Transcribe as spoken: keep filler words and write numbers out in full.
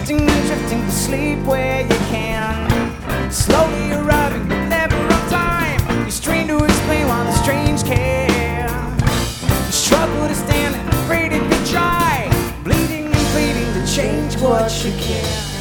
drifting and drifting to sleep where you can. Slowly arriving, but never on time. You strain to explain why the strange care. You struggle to stand and afraid to be dry, bleeding and pleading to change what you can.